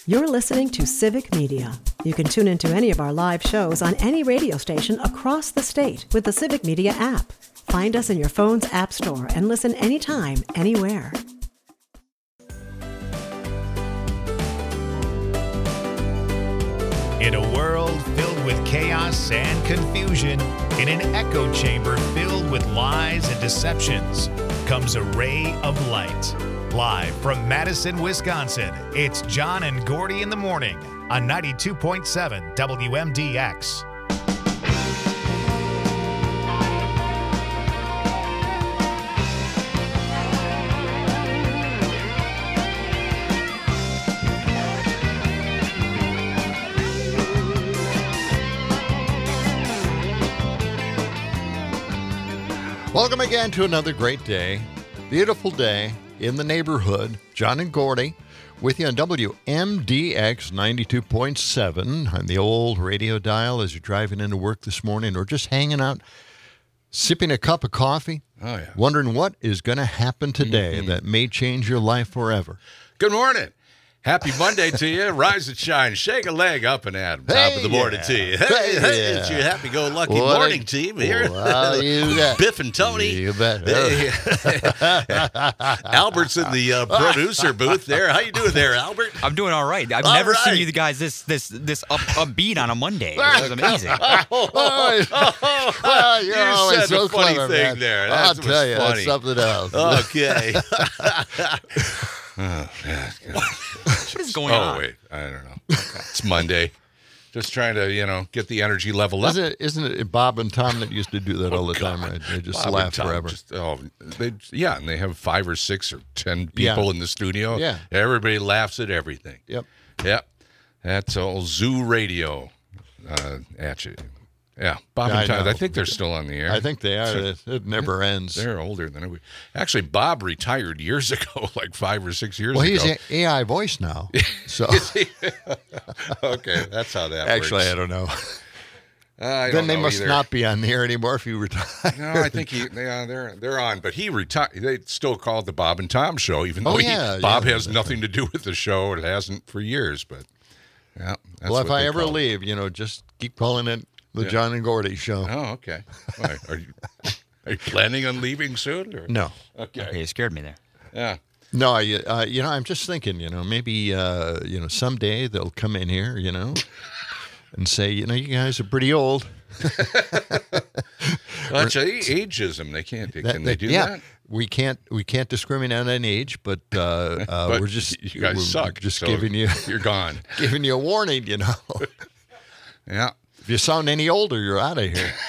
You're listening to Civic Media. You can tune into any of our live shows on any radio station across the state with the Civic Media app. Find us in your phone's app store and listen anytime, anywhere. In a world filled with chaos and confusion, in an echo chamber filled with lies and deceptions, comes a ray of light. Live from Madison, Wisconsin, it's John and Gordy in the morning on 92.7 WMDX. Welcome again to another great day, beautiful day in the neighborhood. John and Gordy with you on WMDX 92.7 on the old radio dial as you're driving into work this morning or just hanging out, sipping a cup of coffee, wondering what is going to happen today that may change your life forever. Good morning. Happy Monday to you. Rise and shine. Shake a leg up and at 'em. Top of the morning to you. Hey, it's your happy-go-lucky morning team here. Well, you bet. Biff and Tony. You bet. Albert's in the producer booth there. How you doing there, Albert? I'm doing all right. I've never seen you guys this upbeat on a Monday. It was amazing. Well, you're always said so a funny clever, thing man. there. I'll That tell was you, funny. that's something else. Okay. What is going on? Oh, wait. I don't know. It's Monday. Just trying to, get the energy level up. Isn't it Bob and Tom that used to do that all the time, right? They just Bob laugh and Tom forever. And they have 5 or 6 or 10 people in the studio. Yeah. Everybody laughs at everything. Yep. That's old Zoo Radio at you. Yeah, Bob and Tom. I think they're still on the air. I think they are. It never ends. They're older than we. Actually, Bob retired years ago, like 5 or 6 years Well, ago. he's AI voice now. So Okay, that's how that actually, works. I don't know. I Then don't they know must either. not be on the air anymore if you retire. No, I think they're on, but he retired. They still call it the Bob and Tom Show, even though Bob has nothing to do with the show. It hasn't for years, but yeah. That's Well, if what I they ever call it. leave, just keep calling it the John and Gordy Show. Oh, okay. Why, are you planning on leaving soon? Or? No. Okay, you scared me there. Yeah. No, I'm just thinking, maybe, someday they'll come in here, and say, you guys are pretty old. Well, that's ageism. They can't. Can they do that? We can't discriminate on age, but, But we're just you guys we're suck. Just so giving you you're gone. giving you a warning. Yeah. If you sound any older, you're out of here.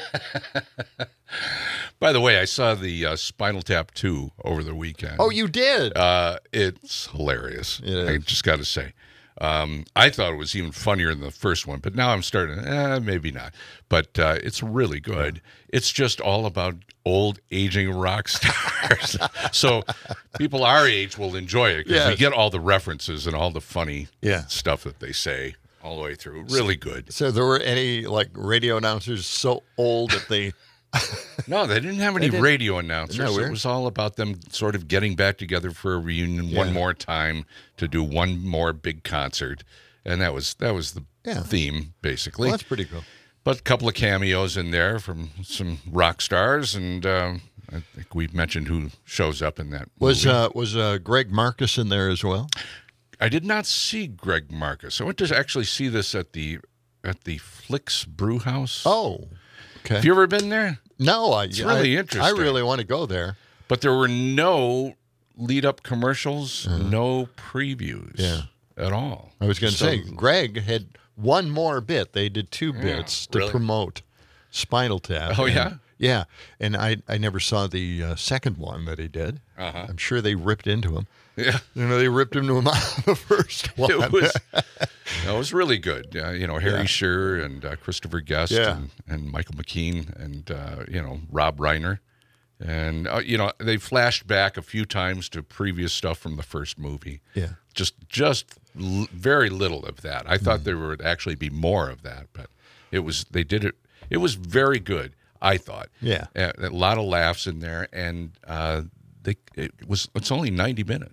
By the way, I saw the Spinal Tap 2 over the weekend. Oh, you did? It's hilarious. Yeah. I just got to say. I thought it was even funnier than the first one, but now I'm starting, maybe not. But it's really good. It's just all about old, aging rock stars. So people our age will enjoy it because we get all the references and all the funny stuff that they say all the way through. Really good. So there were any, radio announcers so old that they... No, they didn't have any radio announcers. Isn't that weird? It was all about them sort of getting back together for a reunion one more time to do one more big concert, and that was the theme basically. Well, that's pretty cool. But a couple of cameos in there from some rock stars, and I think we've mentioned who shows up in that movie. Was Greg Marcus in there as well? I did not see Greg Marcus. I went to actually see this at the Flicks Brew House. Oh, okay. Have you ever been there? No, It's really interesting. I really want to go there. But there were no lead-up commercials, no previews at all. I was going to say, Greg had one more bit. They did 2 bits to promote Spinal Tap. Oh, yeah? Yeah, and I never saw the second one that he did. I'm sure they ripped into him. Yeah. They ripped into him on the first one. It was really good. Harry Shearer and Christopher Guest and Michael McKean and, Rob Reiner. And, they flashed back a few times to previous stuff from the first movie. Yeah. Just very little of that. I thought there would actually be more of that, but they did it. It was very good, I thought. Yeah. A lot of laughs in there, and it's only 90 minutes.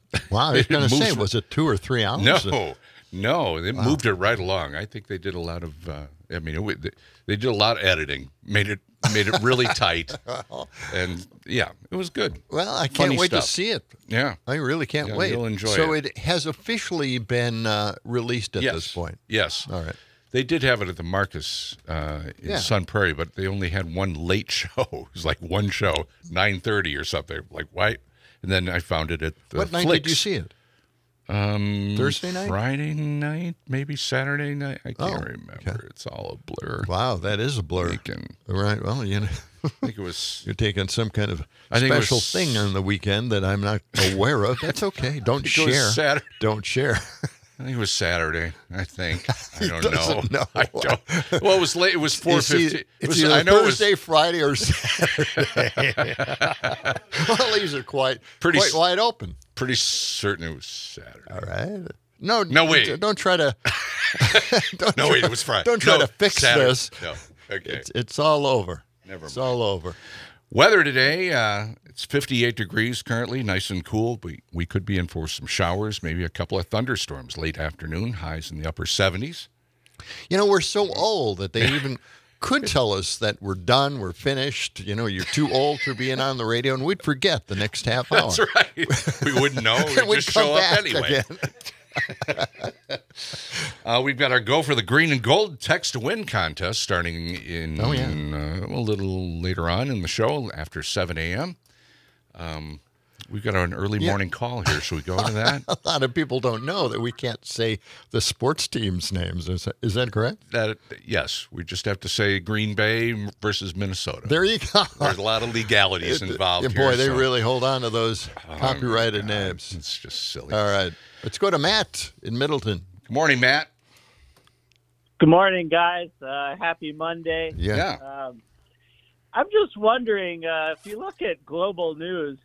Wow, I was going to say, moves- was it 2 or 3 hours? No, they moved it right along. I think they did a lot of. They did a lot of editing, made it really tight, and yeah, it was good. Well, I can't Funny wait stuff. to see it. Yeah, I really can't Yeah, wait. you'll enjoy so it. it has officially been released at this point. Yes. All right. They did have it at the Marcus in Sun Prairie, but they only had one late show. It was like one show, 9:30 or something. Like, why? And then I found it at the What night did you see it? Thursday night? Friday night, maybe Saturday night. I can't Oh, remember. okay. It's all a blur. Wow, that is a blur. Thinking- Right. Well, I think it was. you're taking some kind of I think it special was- thing on the weekend that I'm not aware of. That's okay. Don't I think it was share. Saturday. Don't share. I think it was Saturday. I think. I don't doesn't know. I don't. Well, it was late. It was 4:50. It's either Thursday, Friday, or Saturday. Well, these are quite wide open. Pretty certain it was Saturday. All right. No, wait. Don't try to. No, wait, it was Friday. Don't try No, to fix Saturday. this. No, okay. It's all over. Never It's mind. all over. Weather today, it's 58 degrees currently, nice and cool. We could be in for some showers, maybe a couple of thunderstorms late afternoon, highs in the upper 70s. You know, we're so old that they even could tell us that we're done, we're finished. You know, you're too old for being on the radio, and we'd forget the next half hour. That's right. We wouldn't know. We'd We'd just come show up back anyway. again. We've got our Go for the Green and Gold text to win contest starting in a little later on in the show after 7 a.m. We've got an early morning call here. Should we go into that? A lot of people don't know that we can't say the sports teams' names. Is that correct? Yes, we just have to say Green Bay versus Minnesota. There you go. There's a lot of legalities involved Yeah, here. boy, they so- really hold on to those copyrighted God, names. It's just silly. All right. Let's go to Matt in Middleton. Good morning, Matt. Good morning, guys. Happy Monday. Yeah. I'm just wondering, if you look at global news,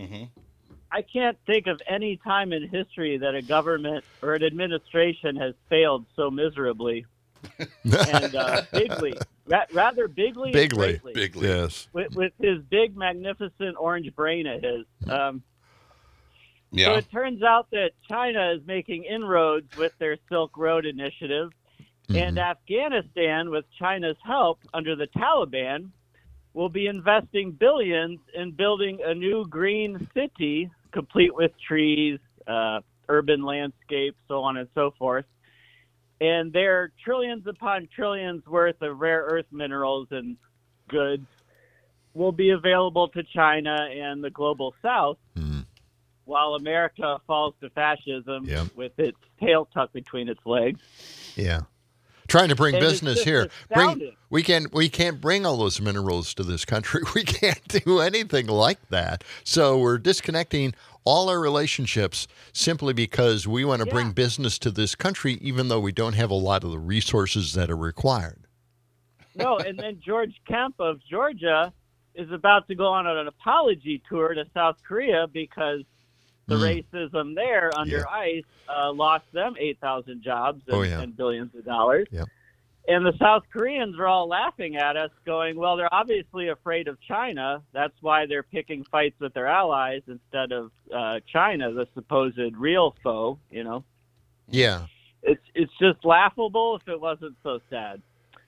I can't think of any time in history that a government or an administration has failed so miserably and bigly, rather bigly. Bigly. And greatly. Bigly. Yes. With his big, magnificent orange brain of his. So Yeah. it turns out that China is making inroads with their Silk Road initiative, and Afghanistan, with China's help under the Taliban, will be investing billions in building a new green city, complete with trees, urban landscapes, so on and so forth. And their trillions upon trillions worth of rare earth minerals and goods will be available to China and the global South, while America falls to fascism with its tail tucked between its legs. Yeah. Trying to bring And it's business just here. astounding. We can't bring all those minerals to this country. We can't do anything like that. So we're disconnecting all our relationships simply because we want to bring business to this country, even though we don't have a lot of the resources that are required. No, and then George Kemp of Georgia is about to go on an apology tour to South Korea because the racism there under ICE lost them 8,000 jobs and billions of dollars. Yep. And the South Koreans are all laughing at us, going, well, they're obviously afraid of China. That's why they're picking fights with their allies instead of China, the supposed real foe, you know. Yeah. It's just laughable if it wasn't so sad.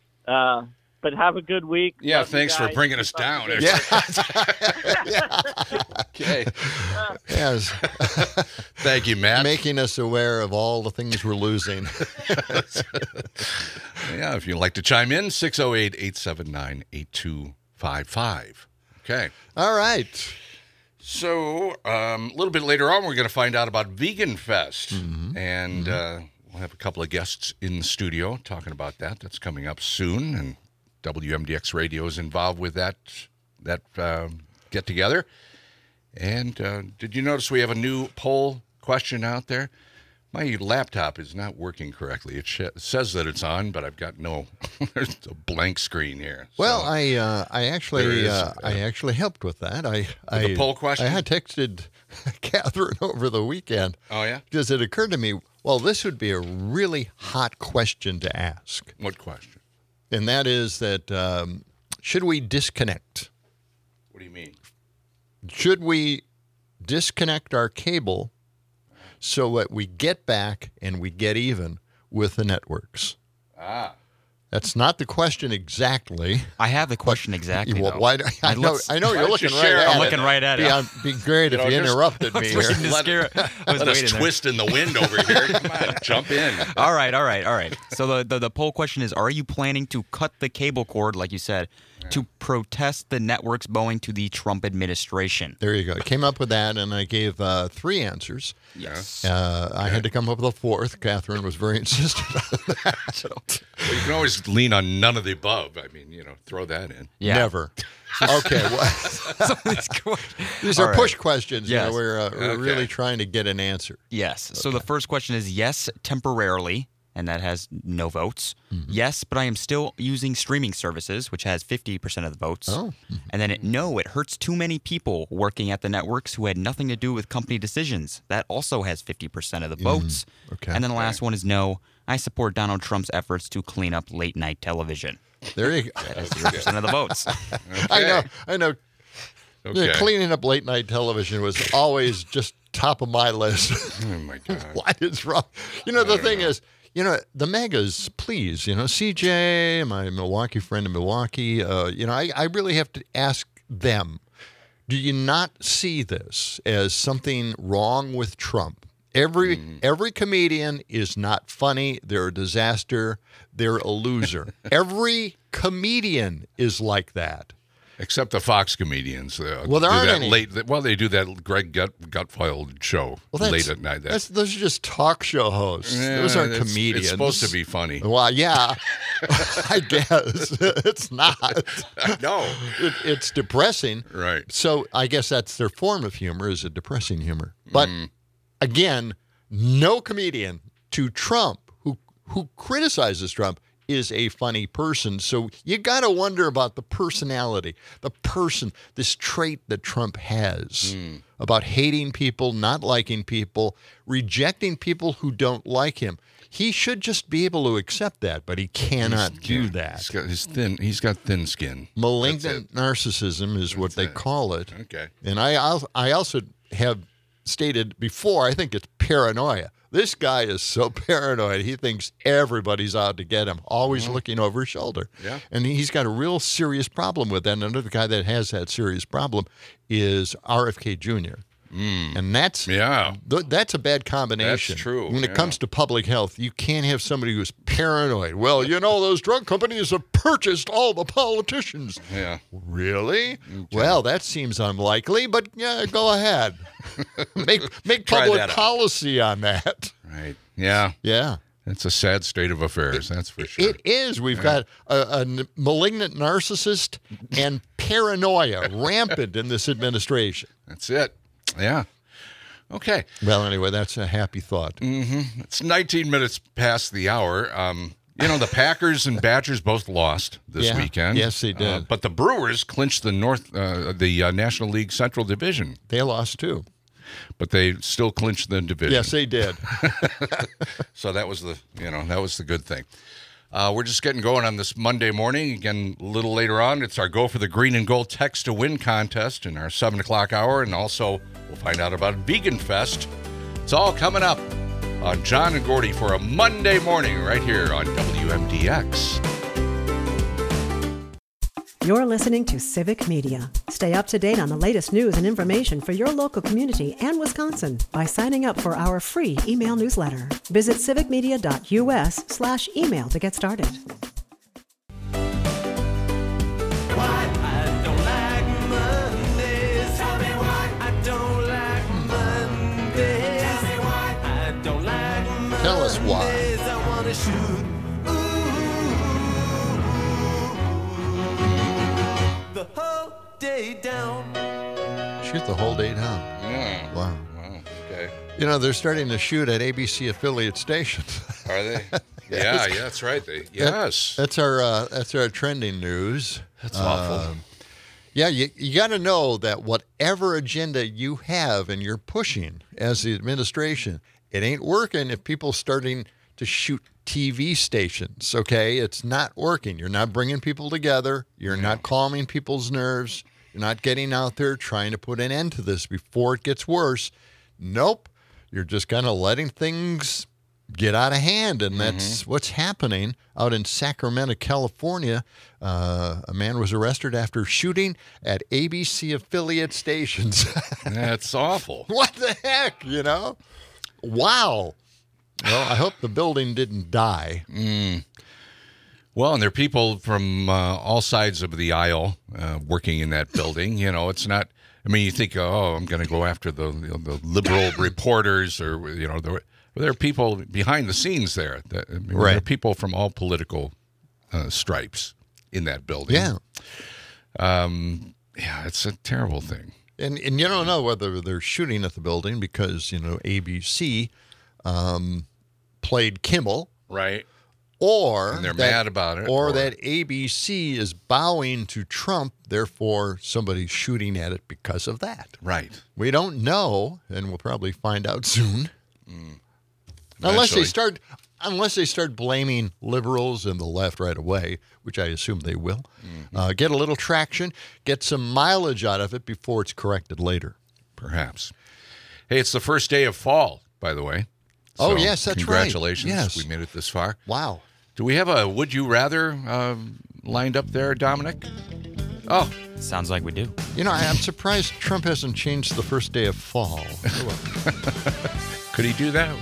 But have a good week. Yeah, Love you thanks for guys. bringing us Keep up down. the good Yeah. Okay. Yes. Thank you, Matt. Making us aware of all the things we're losing. Yeah, if you'd like to chime in, 608-879-8255. Okay. All right. So a little bit later on, we're going to find out about Vegan Fest. And we'll have a couple of guests in the studio talking about that. That's coming up soon. And WMDX Radio is involved with that get-together. And did you notice we have a new poll question out there? My laptop is not working correctly. It says that it's on, but I've got there's a blank screen here. Well, So, I actually helped with that. the poll question? I had texted Catherine over the weekend. Oh, yeah? Because it occurred to me, well, this would be a really hot question to ask. What question? And that is that should we disconnect? What do you mean? Should we disconnect our cable so that we get back and we get even with the networks. That's not the question exactly. I have the question exactly. Well, though. why? I know you're looking right at it. I'm looking right at it. It'd be great if you interrupted me here. Let us twist in the wind over here. Come on, jump in. All right. So the poll question is: are you planning to cut the cable cord, like you said, to protest the networks bowing to the Trump administration? There you go. I came up with that, and I gave 3 answers. Yes. I had to come up with a 4th. Catherine was very insistent on that. Well, you can always lean on none of the above. I mean, throw that in. Yeah. Never. Okay. Well, these are push questions. Yes. We're really trying to get an answer. Yes. So the first question is yes, temporarily, and that has no votes. Mm-hmm. Yes, but I am still using streaming services, which has 50% of the votes. Oh. And then no, it hurts too many people working at the networks who had nothing to do with company decisions. That also has 50% of the votes. Okay. And then the last one is no, I support Donald Trump's efforts to clean up late night television. There you go. That has 0% of the votes. I know. Okay. Cleaning up late night television was always just top of my list. Oh, my God. What is wrong? The thing is, the megas, please, CJ, my Milwaukee friend in Milwaukee, I really have to ask them, do you not see this as something wrong with Trump? Every comedian is not funny. They're a disaster. They're a loser. Every comedian is like that. Except the Fox comedians. Well, there aren't any. They do that Greg Gutfeld show late at night. Those are just talk show hosts. Those aren't comedians. It's supposed to be funny. Well, yeah, I guess. It's not. No. It's depressing. Right. So I guess that's their form of humor, is a depressing humor. But again, no comedian to Trump who criticizes Trump is a funny person. So you got to wonder about the personality, this trait that Trump has about hating people, not liking people, rejecting people who don't like him. He should just be able to accept that, but he cannot do that. He's got thin skin. Malignant narcissism is what they call it. Okay. And I also have stated before, I think it's paranoia. This guy is so paranoid. He thinks everybody's out to get him, always looking over his shoulder. Yeah. And he's got a real serious problem with that. And another guy that has that serious problem is RFK Jr. And that's a bad combination. That's true. When it comes to public health, you can't have somebody who's paranoid. Well, those drug companies have purchased all the politicians. Yeah. Really? Okay. Well, that seems unlikely, but yeah, go ahead. Make public policy on that. Right. Yeah. Yeah. It's a sad state of affairs, that's for sure. It is. We've got a malignant narcissist and paranoia rampant in this administration. That's it. Yeah. Okay. Well, anyway, that's a happy thought. Mm-hmm. It's 19 minutes past the hour. The Packers and Badgers both lost this weekend. Yes, they did. But the Brewers clinched the National League Central Division. They lost too. But they still clinched the division. Yes, they did. So that was the good thing. We're just getting going on this Monday morning. Again, a little later on, it's our Go for the Green and Gold Text to Win contest in our 7 o'clock hour. And also, we'll find out about Vegan Fest. It's all coming up on John and Gordy for a Monday morning right here on WMDX. You're listening to Civic Media. Stay up to date on the latest news and information for your local community and Wisconsin by signing up for our free email newsletter. Visit civicmedia.us/email to get started. Tell us why. The whole day down. Shoot the whole day down. Yeah. Wow. Okay. They're starting to shoot at ABC affiliate stations. Are they? Yeah, that's right. Yes. That's our trending news. That's awful. Yeah, you got to know that whatever agenda you have and you're pushing as the administration, it ain't working if people starting to shoot TV stations, okay? It's not working. You're not bringing people together. You're not calming people's nerves. You're not getting out there trying to put an end to this before it gets worse. Nope. You're just kind of letting things get out of hand, and that's what's happening out in Sacramento, California. A man was arrested after shooting at ABC affiliate stations. That's awful. What the heck, Wow. Well, I hope the building didn't die. Well, and there are people from all sides of the aisle working in that building. It's not. I mean, you think, oh, I'm going to go after the liberal reporters, or there are people behind the scenes there. There are people from all political stripes in that building. Yeah. It's a terrible thing. And you don't know whether they're shooting at the building because, ABC played Kimmel. Right. Or and they're mad about it. Or that ABC is bowing to Trump, therefore somebody's shooting at it because of that. Right. We don't know, and we'll probably find out soon. Unless they start blaming liberals and the left right away, which I assume they will. Get a little traction, get some mileage out of it before it's corrected later. Perhaps. Hey, it's the first day of fall, by the way. Oh, So, yes, that's congratulations. right. Yes. We made it this far. Wow. Do we have a Would You Rather lined up there, Dominic? Oh, Sounds like we do. I'm surprised Trump hasn't changed the first day of fall. could he do that?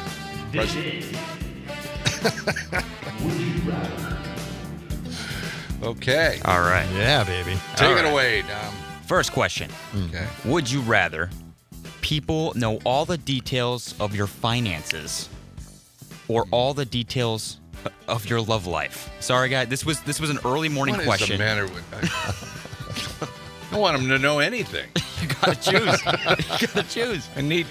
Okay. All right. Yeah, baby. Take All it right. away, Dom. First question. Okay. Would you rather people know all the details of your finances or all the details of your love life? Sorry, guys. This was an early morning What question. is the matter with I don't want him to know anything. You gotta choose. You gotta choose. I need...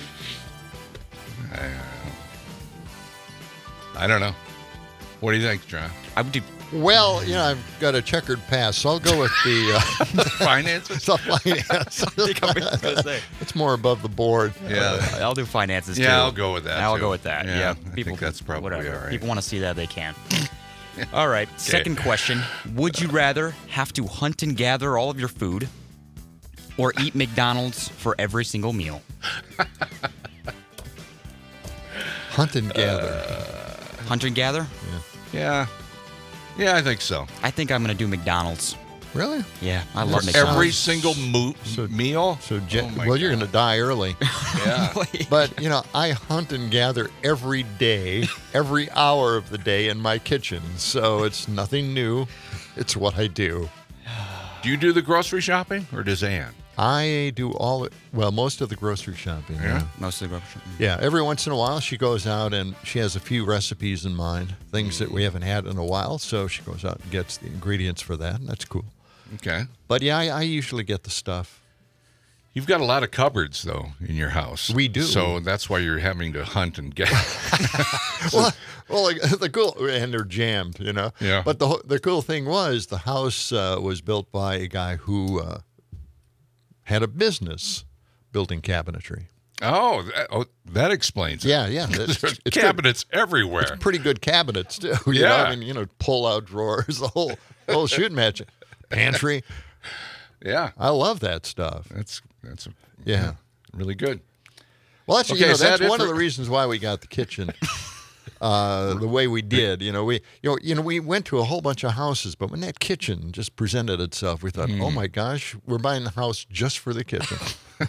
I don't know. What do you think, John? I would do. Well, I've got a checkered past, so I'll go with the Finances? finance. I gonna say. It's more above the board. Yeah. I'll do finances too. Yeah, I'll go with that, I'll too. go with that. Yeah, Yeah. I think that's probably whatever. all right. People want to see that, they can. All right. Second question. Would you rather have to hunt and gather all of your food or eat McDonald's for every single meal? Hunt and gather. Hunt and gather? Yeah. Yeah, I think so. I think I'm going to do McDonald's. Really? Yeah, I love For McDonald's. every single meal? So, Oh, my you're God. going to die early. Yeah. But, I hunt and gather every day, every hour of the day in my kitchen. So it's nothing new. It's what I do. Do you do the grocery shopping, or does Ann? I do most of the grocery shopping. Yeah? Most of the grocery. Yeah, every once in a while she goes out and she has a few recipes in mind, things that we haven't had in a while. So she goes out and gets the ingredients for that, and that's cool. Okay. But yeah, I usually get the stuff. You've got a lot of cupboards, though, in your house. We do. So that's why you're having to hunt and get. well, the cool, and they're jammed, Yeah. But the cool thing was the house was built by a guy who had a business building cabinetry. That explains it. Yeah. There's It's cabinets everywhere. pretty good cabinets too. Yeah. Pull-out drawers, the whole shooting match, pantry. Yeah. I love that stuff. That's Yeah. really good. Well, that's Okay, is that that's it one of for- the reasons why we got the kitchen the way we did. We went to a whole bunch of houses, but when that kitchen just presented itself, we thought, oh my gosh, we're buying the house just for the kitchen.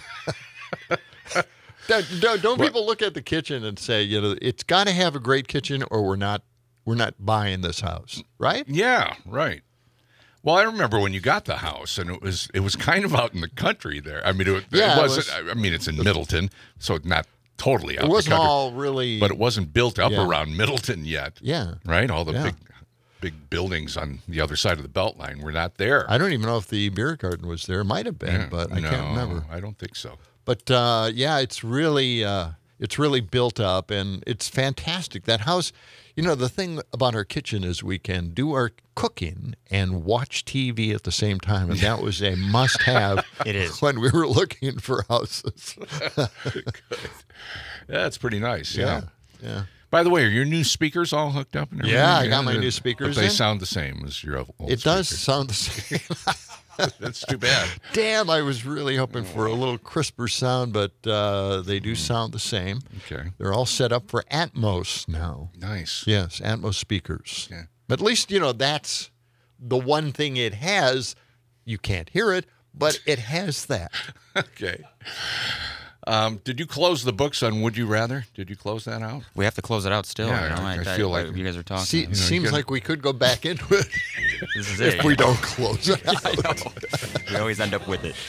Don't people look at the kitchen and say, it's got to have a great kitchen, or we're not buying this house, right? Yeah, right. Well, I remember when you got the house, and it was kind of out in the country there. I mean, it wasn't. I mean, it's in Middleton, so not totally out It in the wasn't country. all really, But it wasn't built up Yeah. around Middleton yet. Yeah. Right? All the Yeah. big buildings on the other side of the Beltline were not there. I don't even know if the beer garden was there. It might have been, Yeah, but I no, can't remember. I don't think so. But it's really built up, and it's fantastic. That house, the thing about our kitchen is we can do our cooking and watch TV at the same time, and that was a must-have. It is. When we were looking for houses. Yeah, it's pretty nice. Yeah. Yeah. By the way, are your new speakers all hooked up? And everything? Yeah, I got my new speakers But they in. sound the same as your old It does speakers. sound the same. That's too bad. Damn, I was really hoping for a little crisper sound, but they do sound the same. Okay. They're all set up for Atmos now. Nice. Yes, Atmos speakers. Yeah. At least, that's the one thing it has. You can't hear it, but it has that. Okay. Did you close the books on Would You Rather? Did you close that out? We have to close it out still. Yeah, I feel like you guys are talking. See, seems like we could go back into it This is it. if we don't close it out. I know. We always end up with it.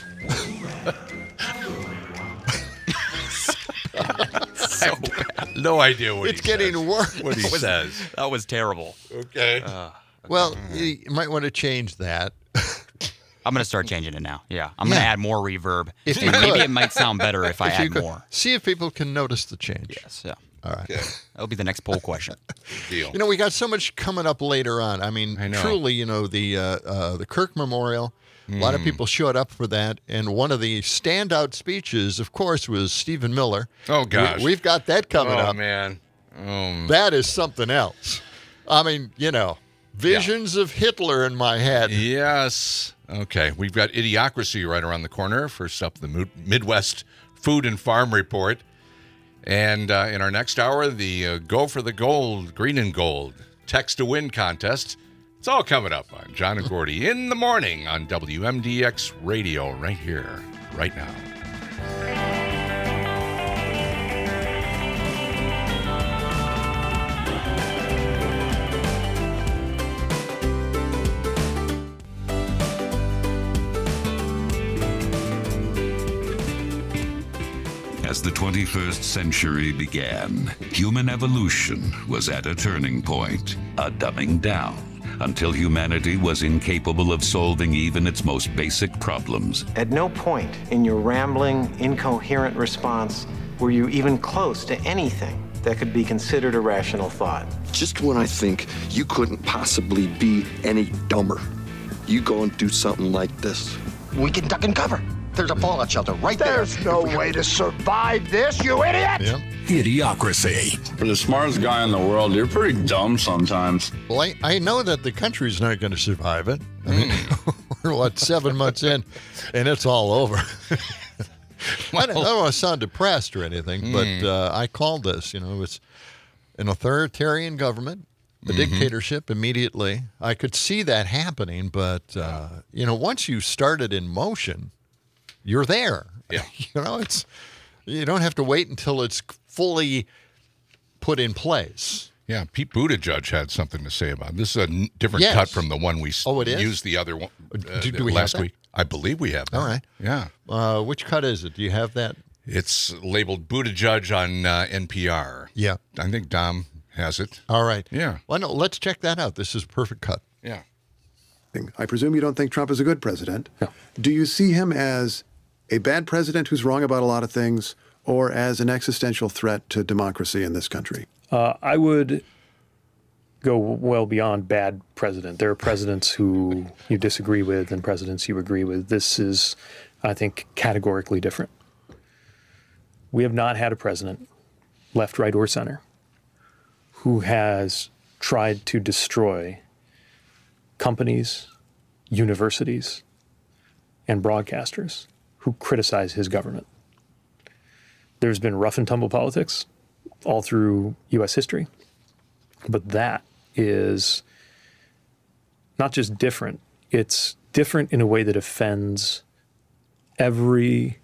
So bad. No idea what It's getting worse. What he says. That was terrible. Okay. Well, you might want to change that. I'm going to start changing it now. Yeah. I'm going to add more reverb. If And you maybe could. it might sound better if I If you add could. more. See if people can notice the change. Yes. Yeah. All right. Okay. That'll be the next poll question. Deal. We got so much coming up later on. I mean, I know. truly, the Kirk Memorial. A lot of people showed up for that, and one of the standout speeches, of course, was Stephen Miller. Oh, gosh. We've got that coming Oh, up. man. That is something else. I mean, visions of Hitler in my head. Yes. Okay. We've got Idiocracy right around the corner. First up, the Midwest Food and Farm Report. And in our next hour, the Go for the Gold, Green and Gold Text to Win contest. It's all coming up on John and Gordy in the morning on WMDX Radio right here, right now. As the 21st century began, human evolution was at a turning point, a dumbing down, until humanity was incapable of solving even its most basic problems. At no point in your rambling, incoherent response were you even close to anything that could be considered a rational thought. Just when I think you couldn't possibly be any dumber, you go and do something like this. We can duck and cover. There's a fallout shelter right there. There's no way to survive this, you idiot! Yep. Idiocracy. For the smartest guy in the world, you're pretty dumb sometimes. Well, I know that the country's not going to survive it. I mean, we're 7 months in, and it's all over. I don't want to sound depressed or anything, but I called this. It's an authoritarian government, a dictatorship immediately. I could see that happening, but once you start it in motion, you're there. Yeah. It's you don't have to wait until it's fully put in place. Yeah, Pete Buttigieg had something to say about it. This is a different Yes. cut from the one we Oh, it is? used the other one Do we have last that? week. I believe we have that. All right. Yeah. Which cut is it? Do you have that? It's labeled Buttigieg on NPR. Yeah. I think Dom has it. All right. Yeah. Well, no, let's check that out. This is a perfect cut. Yeah. I presume you don't think Trump is a good president. No. Do you see him as a bad president who's wrong about a lot of things, or as an existential threat to democracy in this country? I would go well beyond bad president. There are presidents who you disagree with and presidents you agree with. This is, I think, categorically different. We have not had a president, left, right, or center, who has tried to destroy companies, universities, and broadcasters who criticize his government. There's been rough and tumble politics all through U.S. history, but that is not just different, it's different in a way that offends every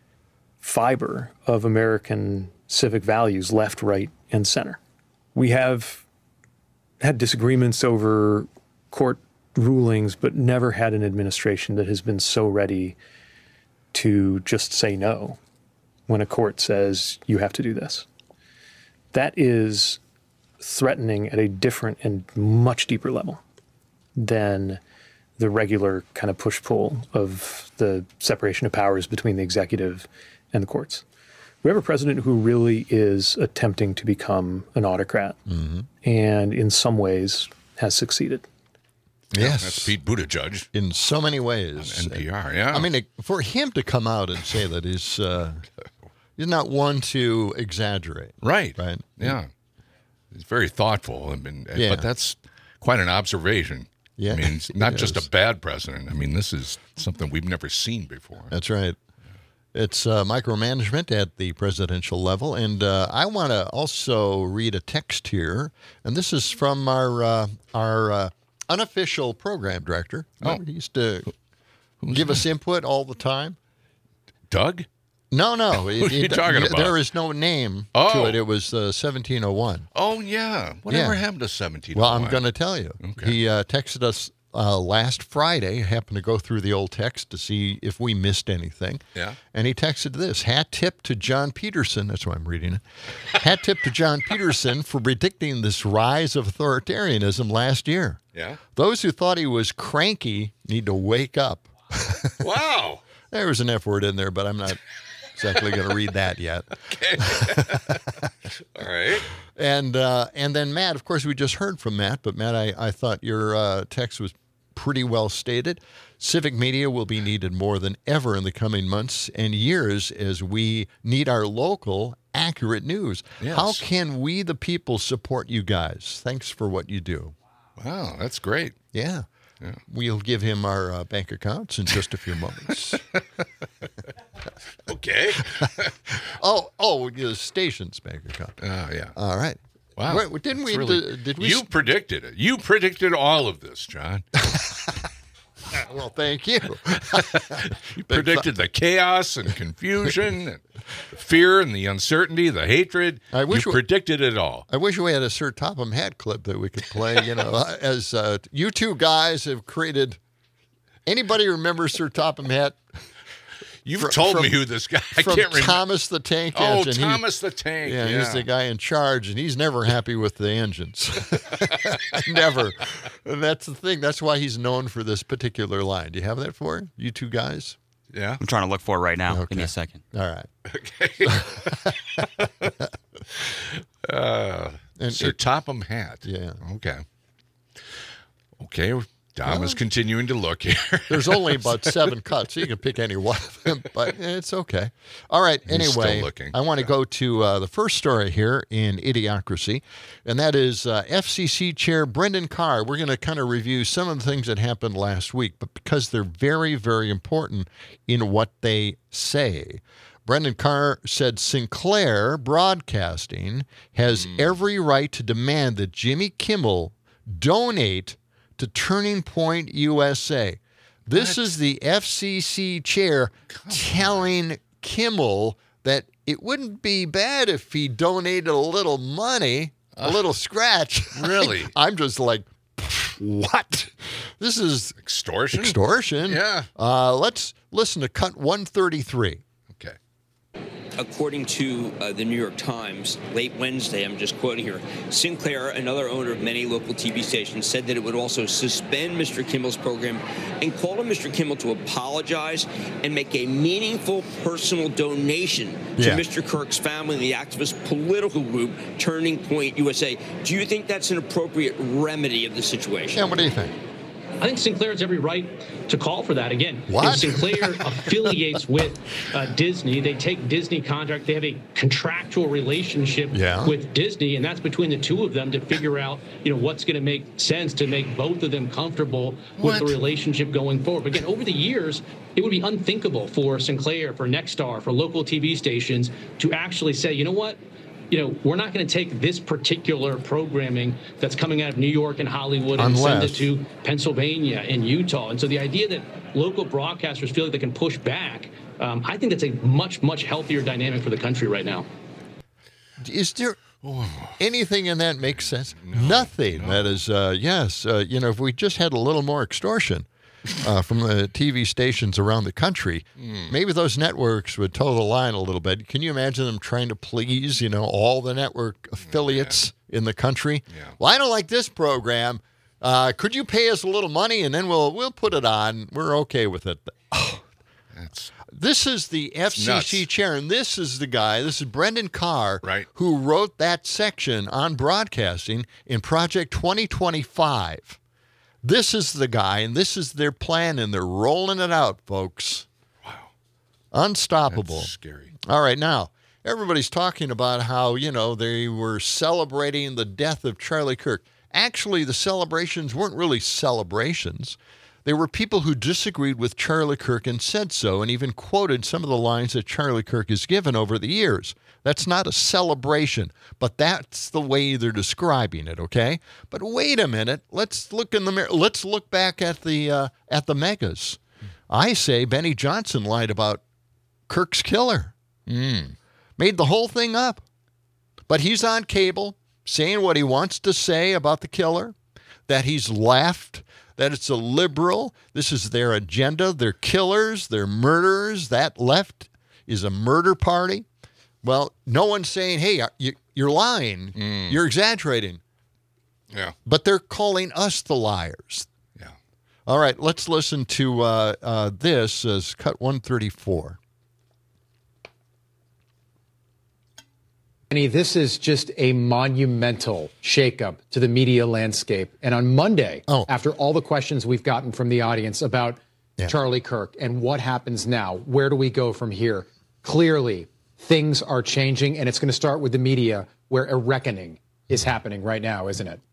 fiber of American civic values, left, right, and center. We have had disagreements over court rulings, but never had an administration that has been so ready to just say no when a court says you have to do this. That is threatening at a different and much deeper level than the regular kind of push-pull of the separation of powers between the executive and the courts. We have a president who really is attempting to become an autocrat and in some ways has succeeded. Yes. That's Pete Buttigieg. In so many ways. On NPR, yeah. I mean, for him to come out and say that he's not one to exaggerate. Right. Right. Yeah. He's very thoughtful. Yeah. But that's quite an observation. Yeah, I mean, it's not it just is. a bad president. I mean, this is something we've never seen before. That's right. It's micromanagement at the presidential level. And I want to also read a text here. And this is from our unofficial program director. Remember, he used to give us input all the time. Doug? No. What are you talking about? There is no name to it. It was 1701. Oh, yeah. Whatever happened to 1701? Well, I'm going to tell you. Okay. He texted us last Friday. Happened to go through the old text to see if we missed anything. Yeah. And he texted this: hat tip to John Peterson. That's why I'm reading it. Hat tip to John Peterson for predicting this rise of authoritarianism last year. Yeah. Those who thought he was cranky need to wake up. Wow. There was an F word in there, but I'm not exactly going to read that yet. Okay. All right. And then Matt, of course, we just heard from Matt, but Matt, I thought your text was pretty well stated. Civic media will be needed more than ever in the coming months and years as we need our local, accurate news. Yes. How can we, the people, support you guys? Thanks for what you do. Wow, that's great. Yeah. We'll give him our bank accounts in just a few moments. Okay. The station's bank account. Oh, yeah. All right. Wow. Wait, didn't we? Did we? You predicted it. You predicted all of this, John. Well, thank you. You predicted the chaos and confusion, and the fear and the uncertainty, the hatred. You predicted it all. I wish we had a Sir Topham Hatt clip that we could play. You know, as you two guys have created. Anybody remember Sir Topham Hatt? You've told me who this guy. I can't remember. Thomas the Tank Oh, Engine. Thomas the Tank. Yeah, he's the guy in charge, and he's never happy with the engines. Never. And that's the thing. That's why he's known for this particular line. Do you have that for him? You two guys? Yeah. I'm trying to look for it right now. Okay. Give me a second. All right. Okay. Sir Topham Hatt. Yeah. Okay. Okay. Dom is continuing to look here. There's only about 7 cuts, so you can pick any one of them, but it's okay. All right, He's still anyway, looking. I want to go to the first story here in Idiocracy, and that is FCC Chair Brendan Carr. We're going to kind of review some of the things that happened last week, but because they're very, very important in what they say. Brendan Carr said Sinclair Broadcasting has every right to demand that Jimmy Kimmel donate to Turning Point USA. This is the FCC chair telling Kimmel that it wouldn't be bad if he donated a little money, a little scratch. Really? I'm just like, what? This is extortion? Extortion. Yeah. Let's listen to cut 133. According to the New York Times, late Wednesday, I'm just quoting here, Sinclair, another owner of many local TV stations, said that it would also suspend Mr. Kimmel's program and called on Mr. Kimmel to apologize and make a meaningful personal donation to Mr. Kirk's family and the activist political group Turning Point USA. Do you think that's an appropriate remedy of the situation? Yeah, what do you think? I think Sinclair has every right to call for that. Again, What? if Sinclair affiliates with Disney, they take Disney contract, they have a contractual relationship with Disney, and that's between the two of them to figure out, what's going to make sense to make both of them comfortable with the relationship going forward. But again, over the years, it would be unthinkable for Sinclair, for Nexstar, for local TV stations to actually say, you know what? We're not going to take this particular programming that's coming out of New York and Hollywood and send it to Pennsylvania and Utah. And so the idea that local broadcasters feel like they can push back, I think that's a much, much healthier dynamic for the country right now. Is there anything in that makes sense? Nothing. That is, yes. If we just had a little more extortion from the TV stations around the country, maybe those networks would toe the line a little bit. Can you imagine them trying to please, all the network affiliates in the country? Well, I don't like this program. Could you pay us a little money and then we'll put it on? We're okay with it. This is the FCC chair, and this is the guy, this is Brendan Carr, who wrote that section on broadcasting in Project 2025. This is the guy, and this is their plan, and they're rolling it out, folks. Wow. Unstoppable. That's scary. All right, now, everybody's talking about how, they were celebrating the death of Charlie Kirk. Actually, the celebrations weren't really celebrations. They were people who disagreed with Charlie Kirk and said so, and even quoted some of the lines that Charlie Kirk has given over the years. That's not a celebration, but that's the way they're describing it, okay? But wait a minute. Let's look in the mirror. Let's look back at the megas. I say Benny Johnson lied about Kirk's killer. Made the whole thing up. But he's on cable saying what he wants to say about the killer, that he's left, that it's a liberal. This is their agenda. They're killers. They're murderers. That left is a murder party. Well, no one's saying, hey, you're lying. You're exaggerating. Yeah. But they're calling us the liars. Yeah. All right, let's listen to this as cut 134. This is just a monumental shakeup to the media landscape. And on Monday, after all the questions we've gotten from the audience about Charlie Kirk and what happens now, where do we go from here? Clearly, things are changing, and it's going to start with the media, where a reckoning is happening right now, isn't it?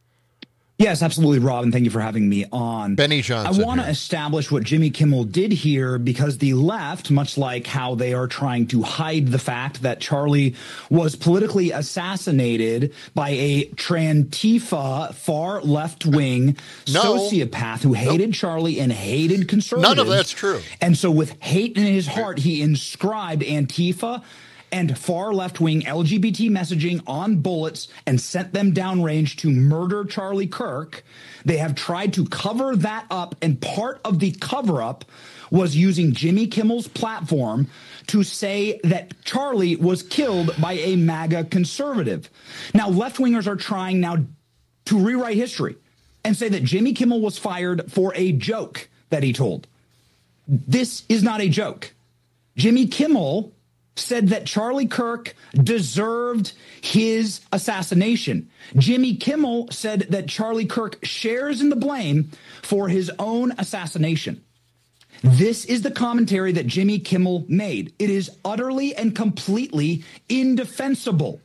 Yes, absolutely, Rob, and thank you for having me on. Benny Johnson. I want to establish what Jimmy Kimmel did here, because the left, much like how they are trying to hide the fact that Charlie was politically assassinated by a Trantifa far left-wing sociopath who hated Charlie and hated conservatives. None of that's true. And so with hate in his heart, he inscribed Antifa and far left-wing LGBT messaging on bullets and sent them downrange to murder Charlie Kirk. They have tried to cover that up, and part of the cover-up was using Jimmy Kimmel's platform to say that Charlie was killed by a MAGA conservative. Now, left-wingers are trying now to rewrite history and say that Jimmy Kimmel was fired for a joke that he told. This is not a joke. Jimmy Kimmel said that Charlie Kirk deserved his assassination. Jimmy Kimmel said that Charlie Kirk shares in the blame for his own assassination. This is the commentary that Jimmy Kimmel made. It is utterly and completely indefensible.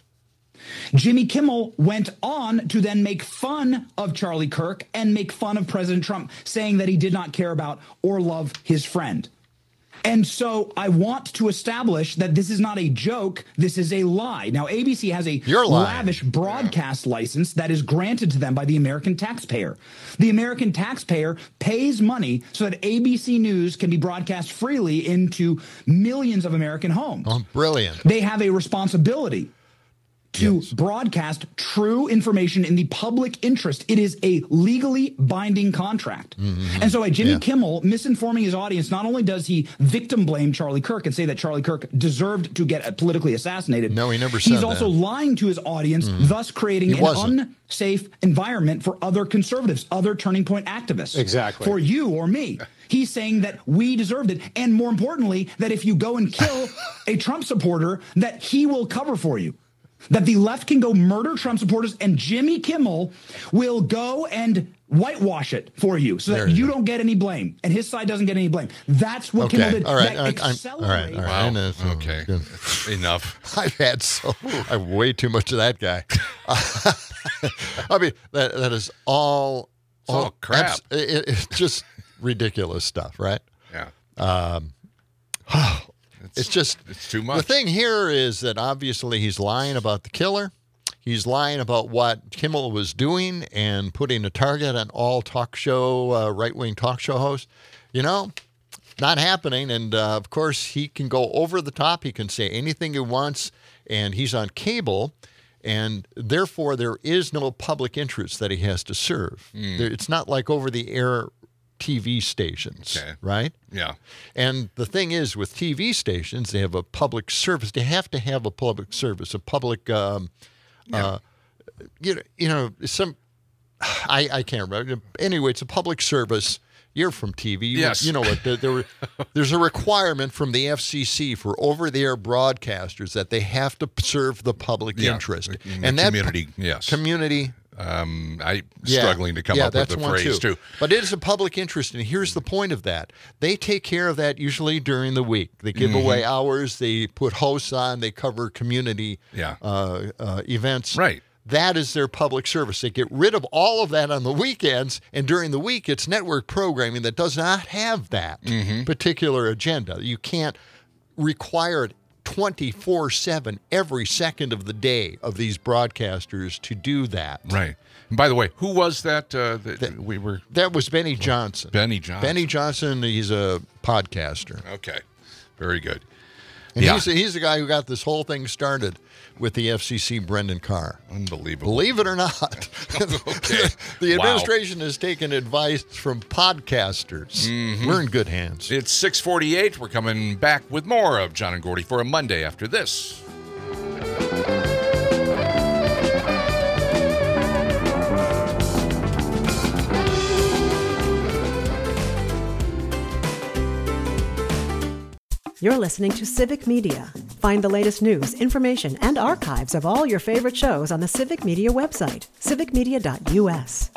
Jimmy Kimmel went on to then make fun of Charlie Kirk and make fun of President Trump, saying that he did not care about or love his friend. And so I want to establish that this is not a joke. This is a lie. Now, ABC has a lavish broadcast license that is granted to them by the American taxpayer. The American taxpayer pays money so that ABC News can be broadcast freely into millions of American homes. Oh, brilliant. They have a responsibility to broadcast true information in the public interest. It is a legally binding contract. And so by Jimmy Kimmel misinforming his audience, not only does he victim blame Charlie Kirk and say that Charlie Kirk deserved to get politically assassinated. No, he never said that. He's also lying to his audience, thus creating an unsafe environment for other conservatives, other Turning Point activists. Exactly. For you or me. He's saying that we deserved it. And more importantly, that if you go and kill a Trump supporter, that he will cover for you. That the left can go murder Trump supporters, and Jimmy Kimmel will go and whitewash it for you so that you don't get any blame and his side doesn't get any blame. That's what Kimmel did. All right. All right. Wow. Okay. Enough. I have way too much of that guy. I mean, that is all crap. It's just ridiculous stuff, right? Yeah. It's too much. The thing here is that obviously he's lying about the killer. He's lying about what Kimmel was doing and putting a target on all talk show, right-wing talk show hosts. You know, not happening. And, of course, he can go over the top. He can say anything he wants, and he's on cable. And, therefore, there is no public interest that he has to serve. It's not like over-the-air TV stations, right? Yeah. And the thing is, with TV stations, they have a public service. They have to have a public service, a public, I can't remember. Anyway, it's a public service. You're from TV. Yes. You know what? There's a requirement from the FCC for over-the-air broadcasters that they have to serve the public interest. And that community, community. I'm struggling to come up with the phrase too. But it is a public interest, and here's the point of that. They take care of that usually during the week. They give away hours. They put hosts on. They cover community events. Right. that is their public service. They get rid of all of that on the weekends, and during the week, it's network programming that does not have that particular agenda. You can't require it 24/7 every second of the day of these broadcasters to do that. Right. And by the way, who was that? That was Benny Johnson. Benny Johnson. Benny Johnson, he's a podcaster. Okay. Very good. And he's the guy who got this whole thing started with the FCC Brendan Carr. Unbelievable. Believe it or not. Okay. The administration has taken advice from podcasters. We're in good hands. It's 6:48. We're coming back with more of John and Gordy for a Monday after this. You're listening to Civic Media. Find the latest news, information, and archives of all your favorite shows on the Civic Media website, civicmedia.us.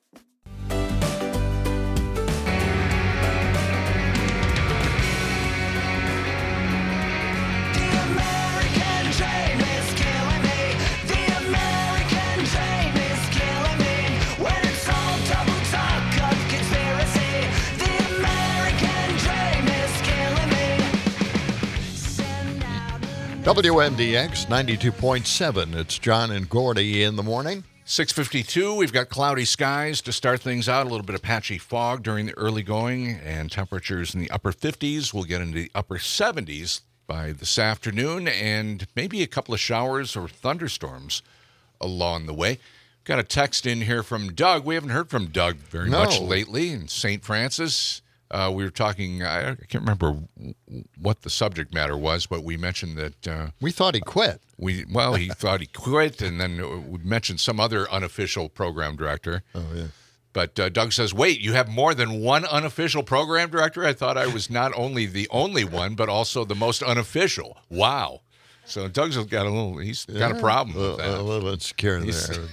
WMDX 92.7. It's John and Gordy in the morning. 6:52. We've got cloudy skies to start things out. A little bit of patchy fog during the early going, and temperatures in the upper 50s. We'll get into the upper 70s by this afternoon, and maybe a couple of showers or thunderstorms along the way. Got a text in here from Doug. We haven't heard from Doug very much lately in St. Francis. We were talking, I can't remember what the subject matter was, but we mentioned that... we thought he quit. He thought he quit, and then we mentioned some other unofficial program director. Oh, yeah. But Doug says, wait, you have more than one unofficial program director? I thought I was not only the only one, but also the most unofficial. Wow. So Doug's got he's got a problem with that. A little insecure there.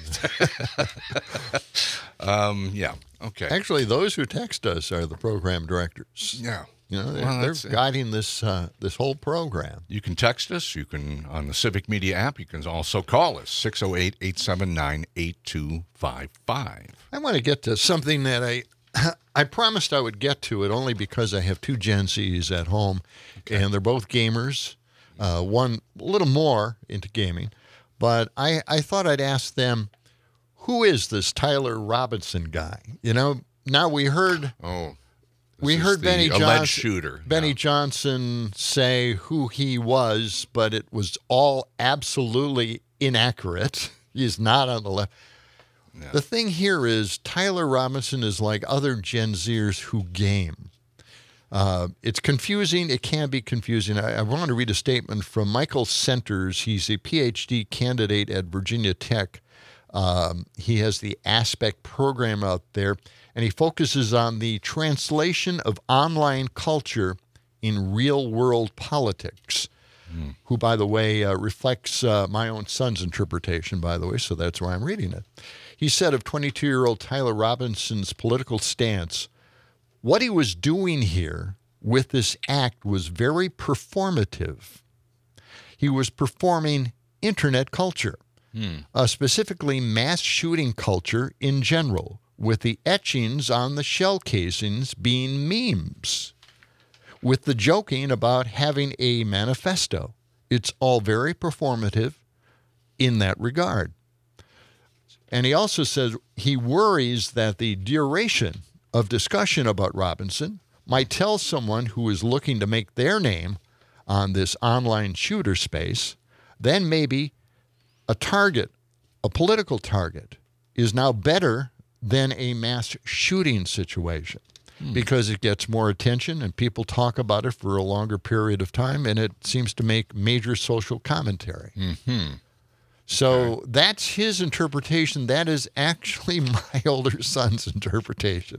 Yeah. Okay. Actually, those who text us are the program directors. Yeah. You know, they're guiding this whole program. You can text us. You can, on the Civic Media app, you can also call us, 608-879-8255. I want to get to something that I promised I would get to it only because I have two Gen Zs at home, and they're both gamers. One a little more into gaming, but I thought I'd ask them, who is this Tyler Robinson guy? You know, now we heard Benny Johnson, shooter. Benny Johnson say who he was, but it was all absolutely inaccurate. He's not on the left. No. The thing here is Tyler Robinson is like other Gen Zers who game. It's confusing. It can be confusing. I want to read a statement from Michael Centers. He's a PhD candidate at Virginia Tech. He has the Aspect program out there, and he focuses on the translation of online culture in real-world politics, who, by the way, reflects my own son's interpretation, by the way, so that's why I'm reading it. He said of 22-year-old Tyler Robinson's political stance, what he was doing here with this act was very performative. He was performing internet culture, specifically mass shooting culture in general, with the etchings on the shell casings being memes, with the joking about having a manifesto. It's all very performative in that regard. And he also says he worries that the duration of discussion about Robinson might tell someone who is looking to make their name on this online shooter space, then maybe a target, a political target, is now better than a mass shooting situation because it gets more attention and people talk about it for a longer period of time, and it seems to make major social commentary. So that's his interpretation. That is actually my older son's interpretation.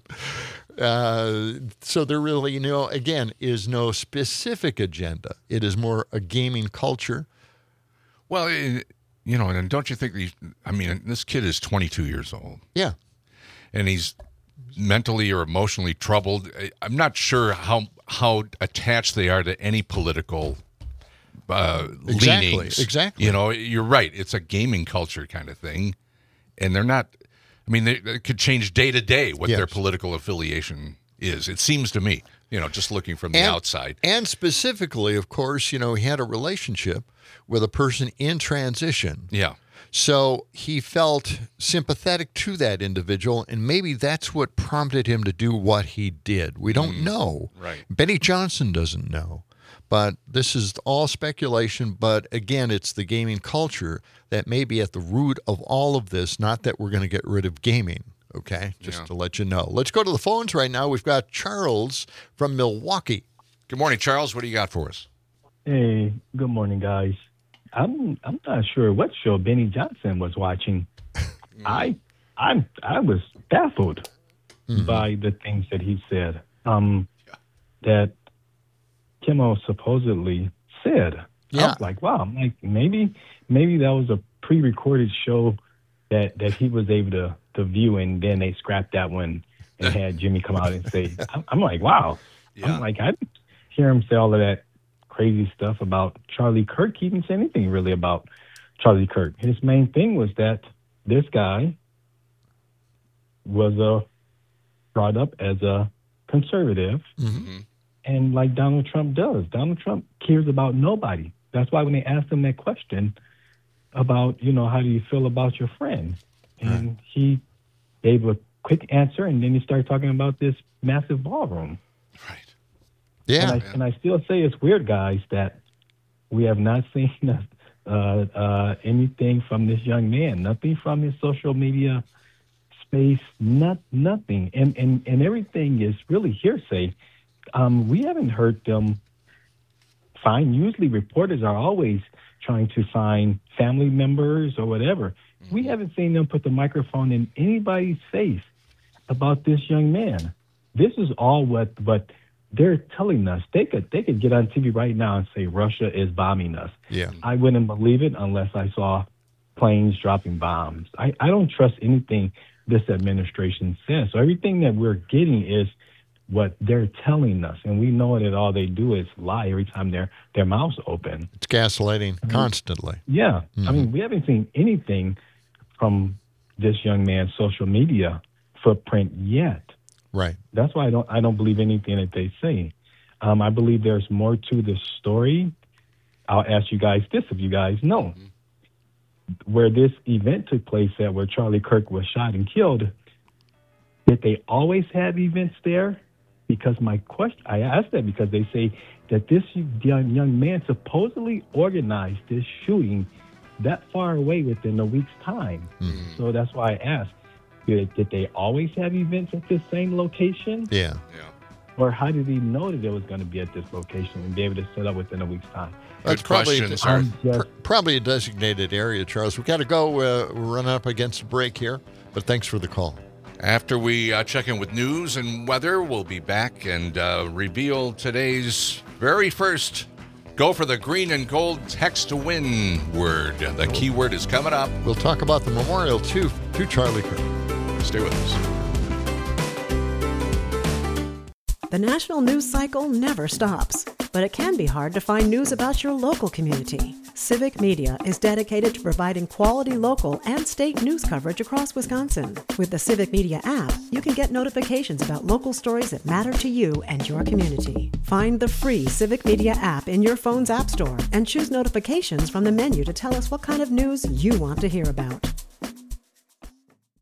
So there really, again, is no specific agenda. It is more a gaming culture. Well, and don't you think this kid is 22 years old. Yeah. And he's mentally or emotionally troubled. I'm not sure how attached they are to any political leanings. Exactly. You know, you're right. It's a gaming culture kind of thing, and they're not. I mean, they could change day to day what their political affiliation is. It seems to me, you know, just looking from the outside. And specifically, of course, you know, he had a relationship with a person in transition. Yeah. So he felt sympathetic to that individual, and maybe that's what prompted him to do what he did. We don't know. Right. Benny Johnson doesn't know. But this is all speculation. But again, it's the gaming culture that may be at the root of all of this, not that we're going to get rid of gaming. Okay? Just to let you know. Let's go to the phones right now. We've got Charles from Milwaukee. Good morning, Charles. What do you got for us? Hey, good morning, guys. I'm not sure what show Benny Johnson was watching. I was baffled by the things that he said. That Kimmel supposedly said. I was like, wow. I'm like, maybe that was a pre-recorded show that he was able to view, and then they scrapped that one and had Jimmy come out and say. I'm like, wow. I'm like, I didn't hear him say all of that crazy stuff about Charlie Kirk. He didn't say anything really about Charlie Kirk. His main thing was that this guy was brought up as a conservative, and like Donald Trump does. Donald Trump cares about nobody. That's why when they asked him that question about, you know, how do you feel about your friend, and he gave a quick answer, and then he started talking about this massive ballroom. Yeah. And I still say it's weird, guys, that we have not seen anything from this young man, nothing from his social media space, nothing. And everything is really hearsay. We haven't heard them find, usually reporters are always trying to find family members or whatever. We haven't seen them put the microphone in anybody's face about this young man. This is all what they're telling us. They could get on TV right now and say Russia is bombing us. Yeah. I wouldn't believe it unless I saw planes dropping bombs. I don't trust anything this administration says. So everything that we're getting is what they're telling us, and we know that all they do is lie every time their mouths open. It's gaslighting constantly. Yeah. I mean, we haven't seen anything from this young man's social media footprint yet. Right. That's why I don't believe anything that they say. I believe there's more to the story. I'll ask you guys this, if you guys know. Where this event took place at, where Charlie Kirk was shot and killed, did they always have events there? Because I asked that because they say that this young man supposedly organized this shooting that far away within a week's time. So that's why I asked. Did they always have events at this same location? Yeah. Or how did he know that it was going to be at this location and be able to set up within a week's time? That's probably a designated area, Charles. We've got to go. We're running up against a break here, but thanks for the call. After we check in with news and weather, we'll be back and reveal today's very first Go for the green and gold text to win word. The keyword is coming up. We'll talk about the memorial, too, to Charlie Kirk. Stay with us. The national news cycle never stops, but it can be hard to find news about your local community. Civic Media is dedicated to providing quality local and state news coverage across Wisconsin. With the Civic Media app, you can get notifications about local stories that matter to you and your community. Find the free Civic Media app in your phone's app store and choose notifications from the menu to tell us what kind of news you want to hear about.